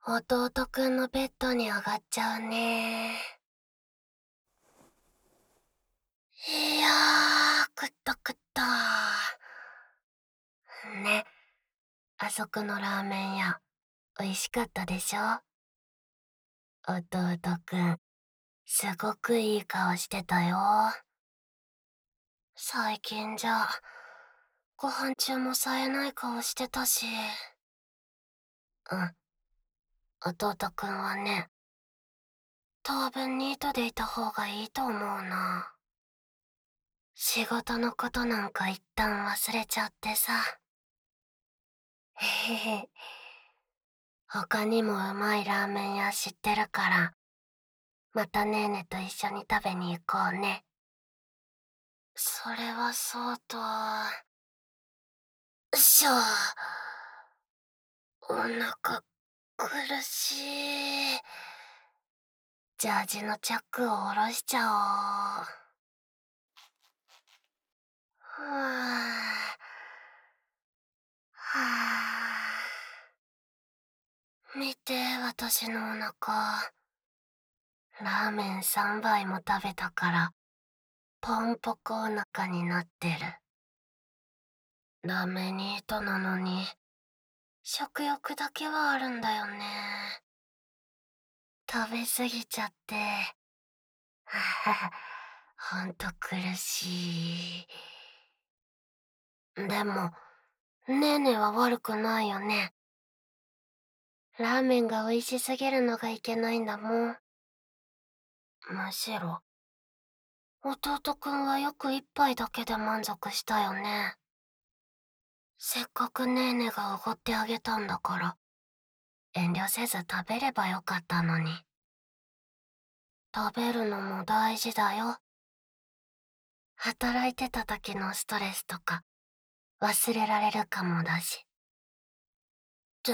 弟くんのベッドに上がっちゃうね。いやー、食った食った。ね、あそこのラーメン屋、美味しかったでしょ？弟くん、すごくいい顔してたよ。最近じゃ、ご飯中も冴えない顔してたし。うん、弟くんはね、当分ニートでいた方がいいと思うな。仕事のことなんか一旦忘れちゃってさ。へへへ。他にもうまいラーメン屋知ってるから、またねーねと一緒に食べに行こうね。それはそうと。よっしょ。お腹苦しい。ジャージのチャックを下ろしちゃおう。ふぅ。はぁ。見て、私のお腹。ラーメン3杯も食べたから、ポンポコお腹になってる。ダメニートなのに、食欲だけはあるんだよね。食べ過ぎちゃって。ははほんと苦しい。でも、ねーねは悪くないよね。ラーメンが美味しすぎるのがいけないんだもん。むしろ、弟くんはよく一杯だけで満足したよね。せっかくねーねがおごってあげたんだから、遠慮せず食べればよかったのに。食べるのも大事だよ。働いてた時のストレスとか忘れられるかもだし。って、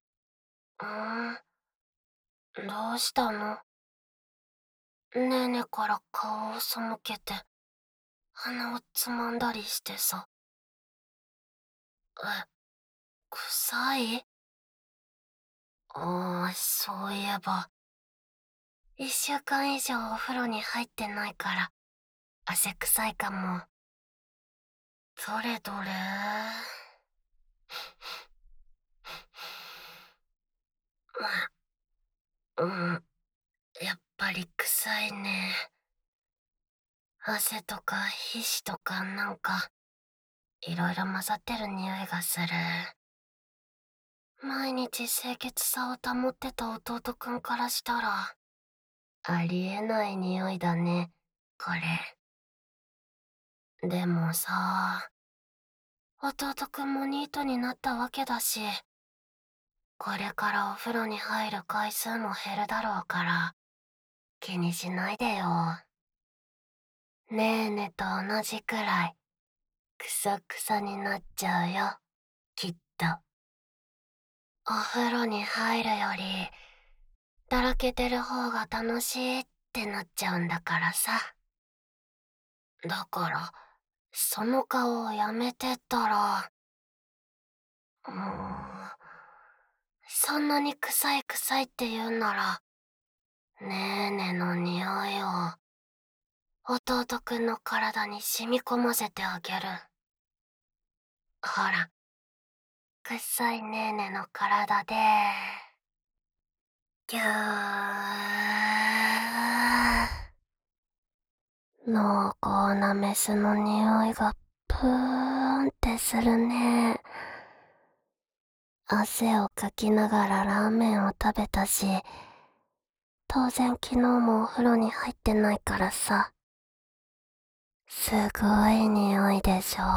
どうしたの？ねーねから顔を背けて、鼻をつまんだりしてさ。臭い？そういえば、1週間以上お風呂に入ってないから、汗臭いかも。どれどれ。やっぱり臭いね。汗とか皮脂とかなんか、いろいろ混ざってる匂いがする。毎日清潔さを保ってた弟くんからしたら、ありえない匂いだね、これ。でもさ、弟くんもニートになったわけだし、これからお風呂に入る回数も減るだろうから、気にしないでよ。ねーねと同じくらい、くさくさになっちゃうよ、きっと。お風呂に入るより、だらけてる方が楽しいってなっちゃうんだからさ。だから、その顔をやめてったら、もう、そんなに臭い臭いって言うなら、ねーねの匂いを、弟くんの体に染み込ませてあげる。ほら、臭いねーねの体で、ぎゅー。濃厚なメスの匂いがプーンってするね。汗をかきながらラーメンを食べたし、当然昨日もお風呂に入ってないからさ。すごい匂いでしょ？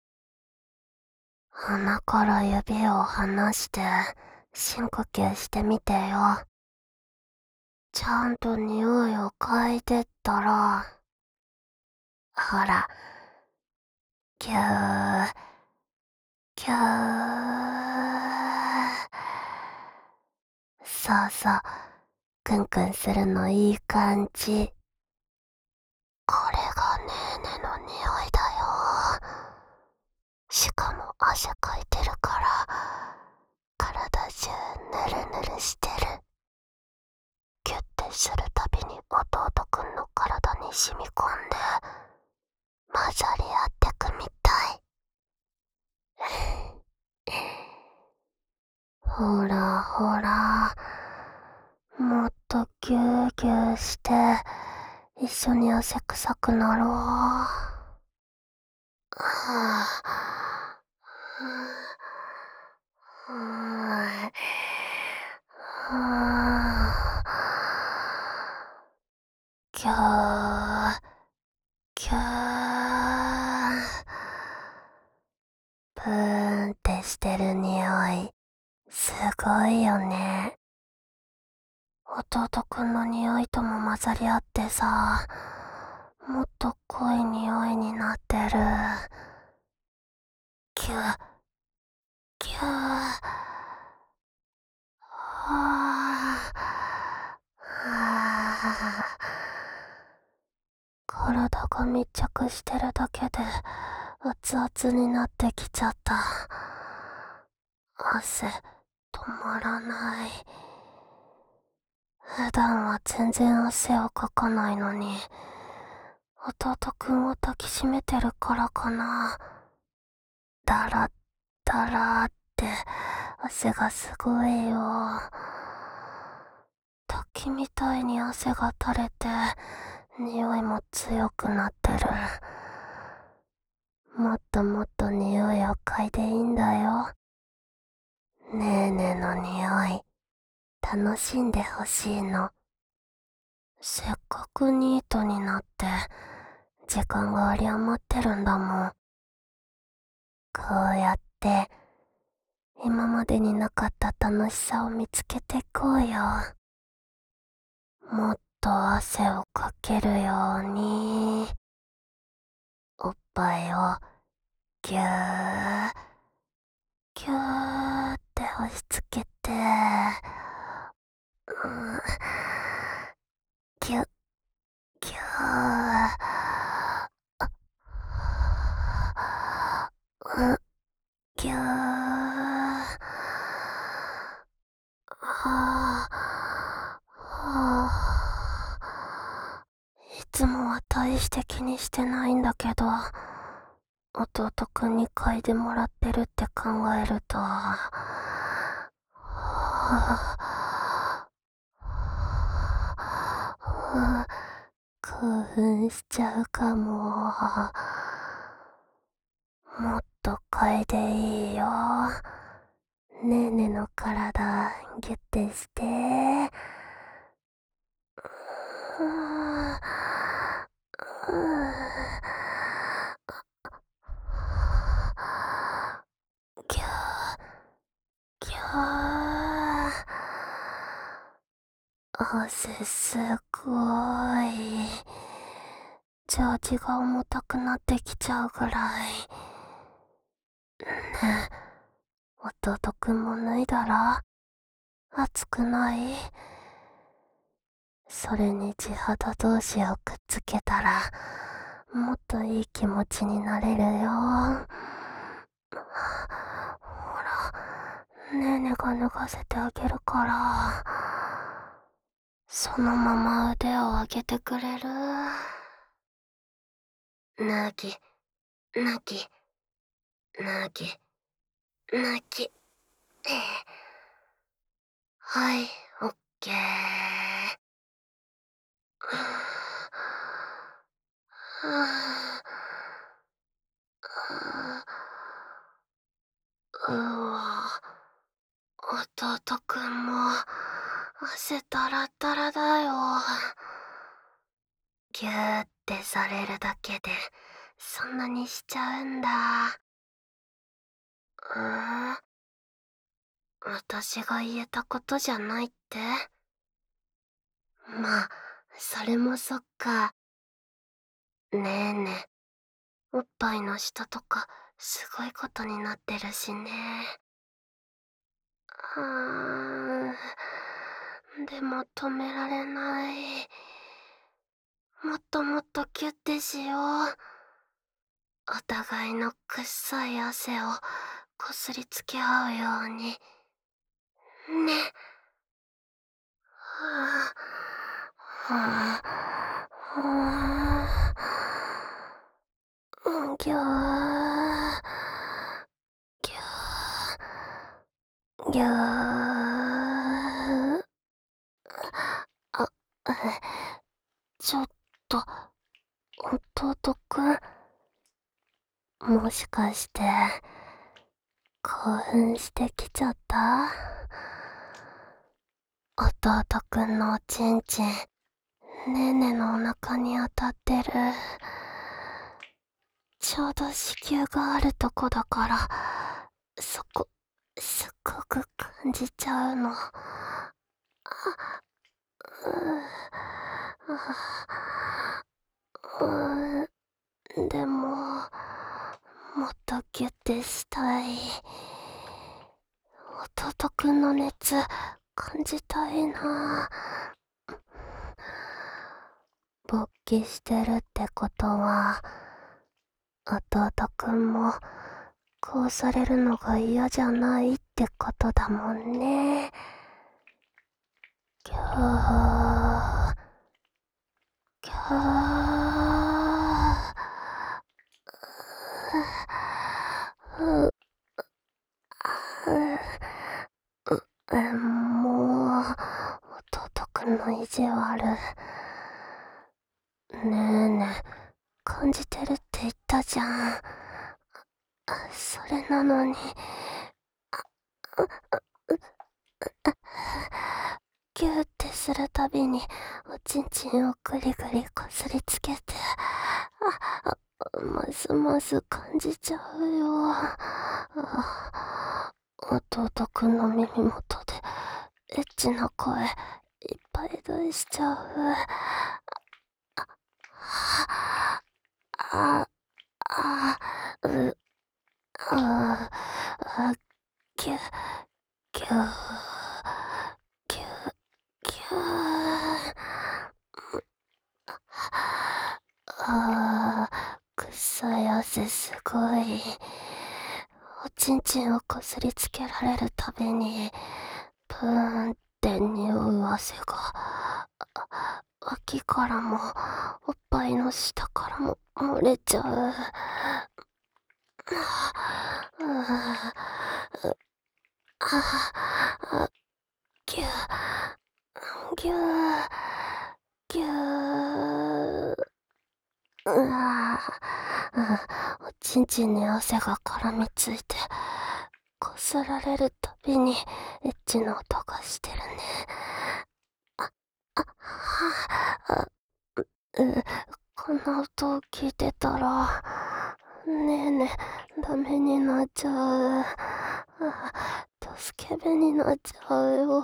鼻から指を離して深呼吸してみてよ。ちゃんと匂いを嗅いでったら、ほら、ぎゅー、ぎゅー。そうそう、クンクンするのいい感じ。これがねーねの匂いだよ。しかも汗かいてるから、体中ぬるぬるしてる。 ほらほら、もっとギューギューして一緒に汗臭くなろう。はあ、はあ、ギャーギャー、ブーンってしてる匂いすごいよね。弟くんの匂いとも混ざり合ってさ、もっと濃い匂いになってる。キュッキュッ、はあ、体が密着してるだけで熱々になってきちゃった。汗止まらない。普段は全然汗をかかないのに、弟くんを抱きしめてるからかな。だらだらって汗がすごいよ。滝みたいに汗が垂れて、匂いも強くなってる。もっともっと匂いを嗅いでいいんだよ。ねえねえの匂い、楽しんでほしいの。せっかくニートになって時間が有り余ってるんだもん。こうやって今までになかった楽しさを見つけてこうよ。もっと汗をかけるように、おっぱいをぎゅーぎゅーって押し付けて、ぎゅぎゅー、ぎゅー、はあ、いつもは大して気にしてないんだけど、弟くんに嗅いでもらってるって考えると、興奮しちゃうかも。もっと嗅いでいいよ。ねーねの体ギュッてして、ぎゅーぎゅー、汗すごい。ジャージが重たくなってきちゃうぐらい。ねえ、弟くんも脱いだら暑くない？それに地肌同士をくっつけたらもっといい気持ちになれるよ。ほら、ねえねが脱がせてあげるから、そのまま腕を上げてくれる？脱ぎ、脱ぎ、脱ぎ、脱ぎ。はい、オッケー。うわ、弟くんも汗だらだらだよ。ギューってされるだけでそんなにしちゃうんだ。私が言えたことじゃないって？まあ、それもそっか。ねえねえ、おっぱいの下とかすごいことになってるしね。でも止められない。もっともっとキュッてしよう。お互いの臭い汗をこすりつけ合うように。ね。はあ、はあ、はあ、ぎゅー、ぎゅー、ぎゅー。 もしかして興奮してきちゃった？弟くんのおちんちん、ねーねのお腹に当たってる。ちょうど子宮があるとこだから、そこ、すっごく感じちゃうの。でも、もっとギュッてしたい。弟くんの熱、感じたいな。勃起してるってことは、弟くんも、こうされるのが嫌じゃないってことだもんね。ぎゃー、ぎゃー、もう、弟くんの意地悪。ねえねえ、感じてるって言ったじゃん。それなのに、ギューってするたびに、おちんちんをグリグリこすりつけて、ますます感じちゃうよ。弟くんの耳元で、エッチな声、いっぱい出しちゃう。あ、あ、う、あ、あ、ぎゅ、ぎゅ、ぎゅ、ぎゅ。臭い汗すごい。おちんちんをこすりつけられるたびに、プーンって匂う汗が、脇からも、おっぱいの下からも漏れちゃう。ぎゅぎゅぎゅおちんちんに汗が絡みついて、こすられるたびにエッチな音がしてるね。あ、こんな音を聞いてたら、ねえねえ、ダメになっちゃう。助け舟になっちゃうよ。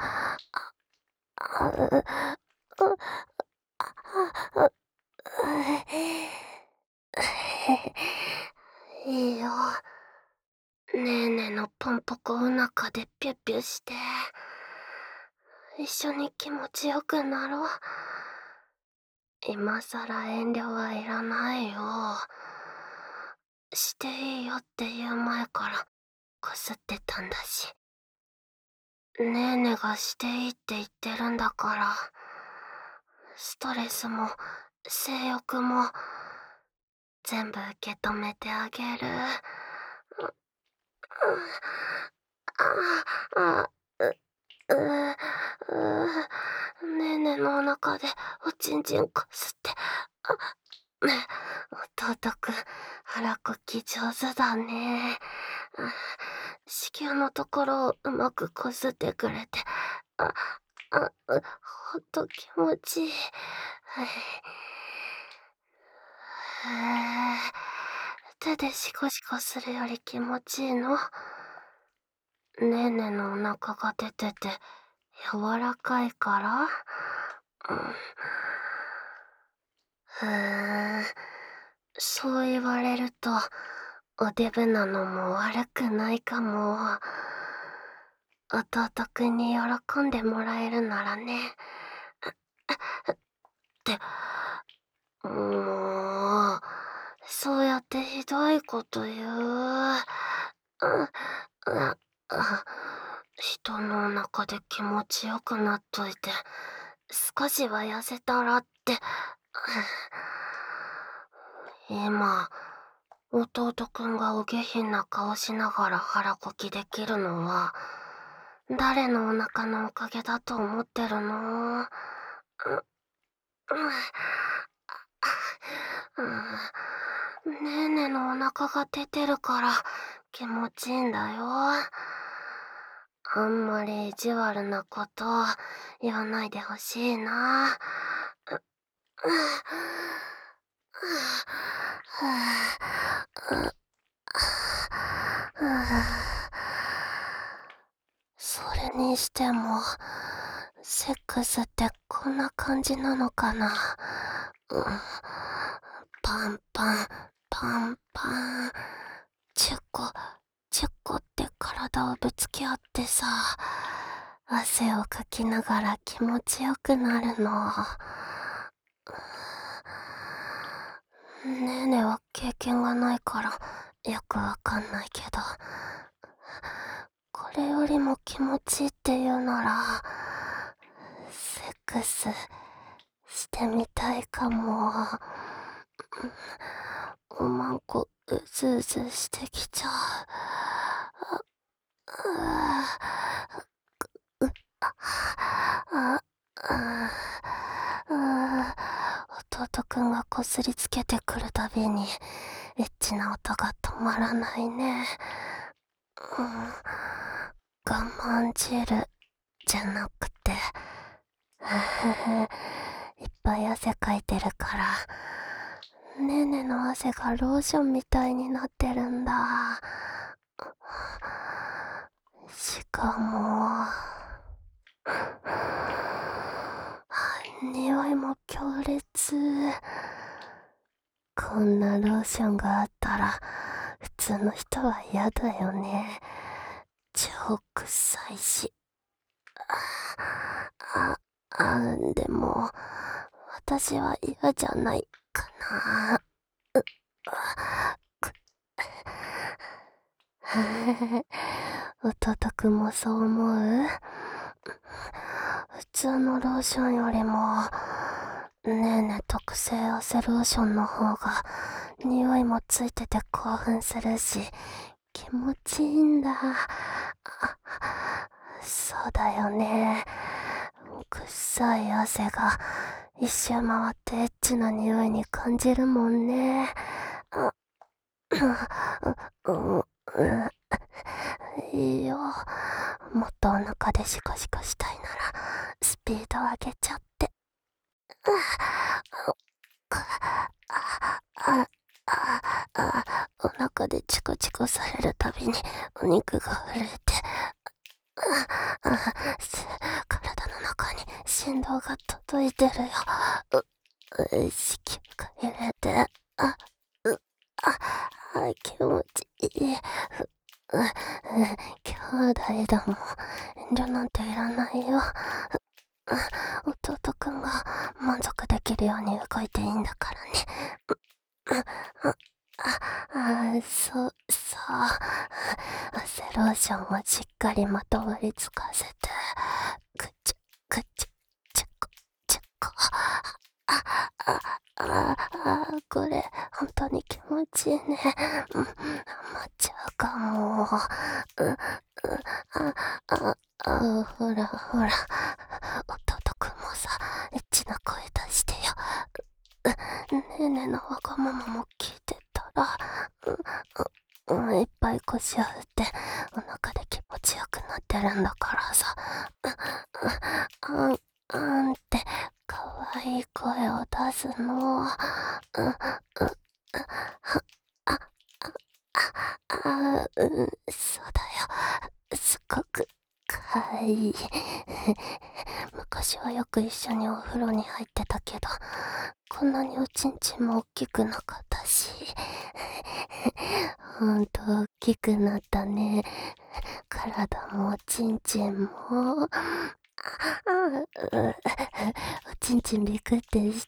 いいよ。ねえねえのポンポコお腹でピュッピュして、一緒に気持ちよくなろう。今さら遠慮はいらないよ。していいよって言う前からこすってたんだし。ねえねえがしていいって言ってるんだから、ストレスも性欲も全部受け止めてあげる。あ、ねえねえのお腹でおちんちんこすって。ねえ、弟くん、腹こき上手だね。子宮のところをうまくこすってくれて、ほんと気持ちいい。手でシコシコするより気持ちいいの？ねえねえのお腹が出てて柔らかいから？ふーん、そう言われると、おデブなのも悪くないかも。弟くんに喜んでもらえるならね。って、もう、そうやってひどいこと言う。人のお腹で気持ちよくなっといて、少しは痩せたらって。今、弟くんがお下品な顔しながら腹こきできるのは、誰のお腹のおかげだと思ってるの？ ねーねのお腹が出てるから気持ちいいんだよ。あんまり意地悪なこと言わないでほしいな。それにしても、セックスってこんな感じなのかな。パンパン、パンパン、チュコ、チュコって体をぶつけ合ってさ、汗をかきながら気持ちよくなるの。ねーねは経験がないからよくわかんないけど、これよりも気持ちいいって言うなら、セックスしてみたいかも。おまんこうずうずしてきちゃう。弟くんがこすりつけてくるたびにエッチな音が止まらないね。我慢汁じゃなくていっぱい汗かいてるからねーねの汗がローションみたいになってるんだ。しかも匂いも強烈。こんなローションがあったら普通の人は嫌だよね。超臭いし。でも私は嫌じゃないかな。弟くんもそう思う？普通のローションよりもねえね特製汗ローションの方が匂いもついてて興奮するし気持ちいいんだ。そうだよね。臭い汗が一周回ってエッチな匂いに感じるもんね。いいよ。もっとお腹でシコシコしたいならスピード上げちゃって。お腹でチコチコされるたびにお肉が震えて体の中に振動が届いてるよ。子宮が揺れて気持ちいい。兄弟だもん遠慮なんていらないよ。弟くんが満足できるように動いていいんだからね。そう汗ローションをしっかりまとわりつかせてくちゅくちゅちゅこちゅこ。これ本当に気持ちいいね。ハマっちゃうかも。ほらほら弟くんもさエッチな声出してよ。ねえねえのわがままも聞いてたらいっぱい腰を振ってお腹で気持ちよくなってるんだからさ。って可愛い声を出すの。そうだよ。すごく可愛い。昔はよく一緒にお風呂に入ってたけど、こんなにおちんちんも大きくなかったし。ほんと大きくなったね。体もおちんちんも。おちんちんびくってした。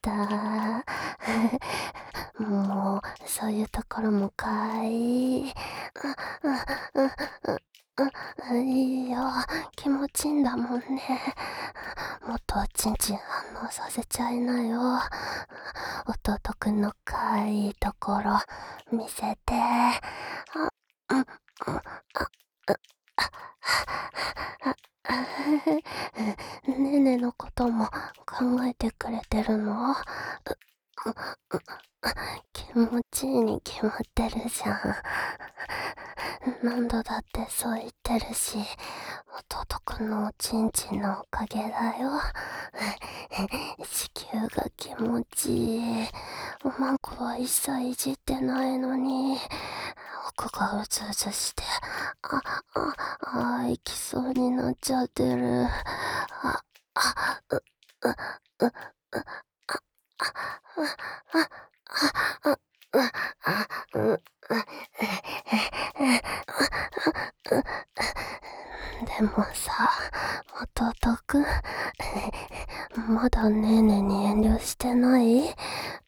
もう、そういうところもかわいい。いいよ。気持ちいいんだもんね。もっとおちんちん反応させちゃいなよ。弟くんのかわいいところ、見せて。ねねのことも考えてくれてるの？気持ちいいに決まってるじゃん。何度だってそう言ってるし、弟くんのおちんちんのおかげだよ。子宮が気持ちいい。おまんこは一切いじってないのに、奥がうずうずして、行きそうになっちゃってる。あ、あ、う、う、う、う、でもさ、弟くん、まだねーねに遠慮してない？ね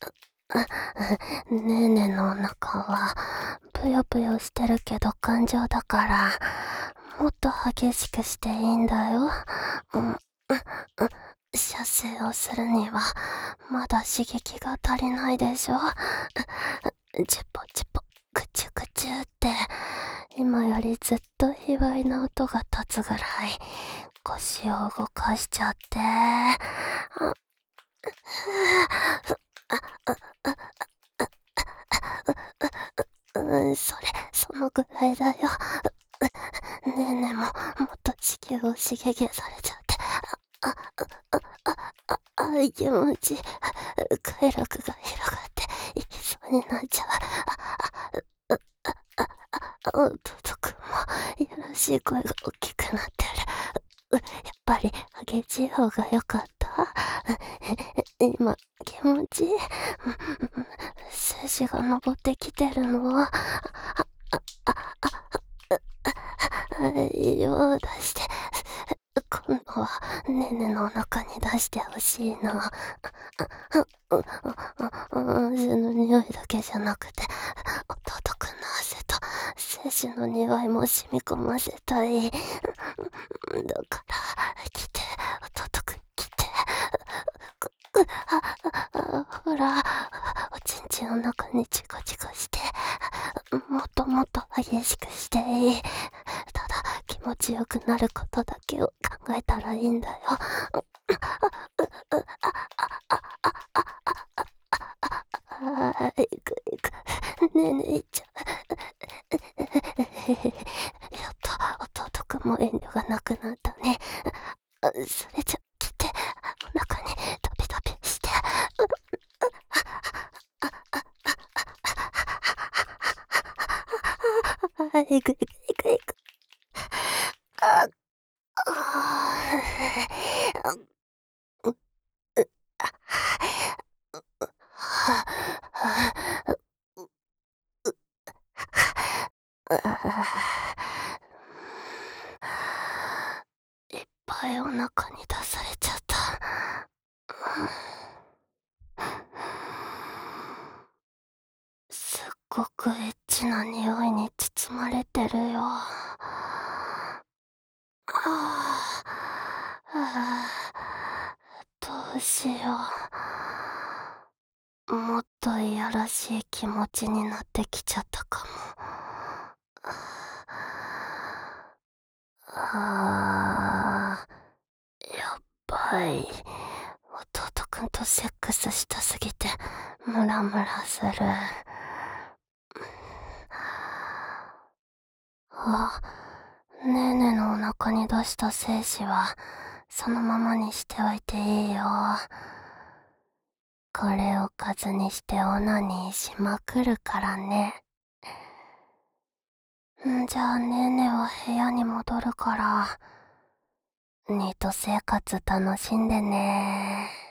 ーねのお腹は、ぷよぷよしてるけど感情だから、もっと激しくしていいんだよ。射精をするには、まだ刺激が足りないでしょ。チュポチュポ、クチュクチュって、今よりずっと卑猥な音が立つぐらい、腰を動かしちゃって。そのぐらいだよ。ねえねえも、もっと子宮を刺激されちゃって。気持ちいい。快楽が広がって、いきそうになっちゃう。弟くんも、やらしい声が大きくなってる。やっぱり、激しい方が良かった。今、気持ちいい。精子が登ってきてるのは、色を出して、今度はねねのお腹に出してほしいな。汗の匂いだけじゃなくて、弟くんの汗と精子の匂いも染み込ませたい。だから、来て、弟くん来て。ほら、おちんちんの中にチコチコして、もっともっと激しくしていい。ただ、気持ちよくなることだけを考えたらいいんだよ。いくいく。ねえねえいっちゃう。やっと、弟くんも遠慮がなくなったね。それじゃ、来て、お腹にタピタピして。いくいくいくいく。あ、あ、う、う、は、は、いっぱいお腹に出されちゃった。すっごくエッチな匂いに包まれてるよ。どうしよう。もっといやらしい気持ちになってきちゃったかも。やっぱり、弟くんとセックスしたすぎて、ムラムラする。ねーねのお腹に出した精子は、そのままにしておいていいよ。これを数にしてオナニーしまくるからね。じゃあねーねは部屋に戻るから、ニート生活楽しんでね。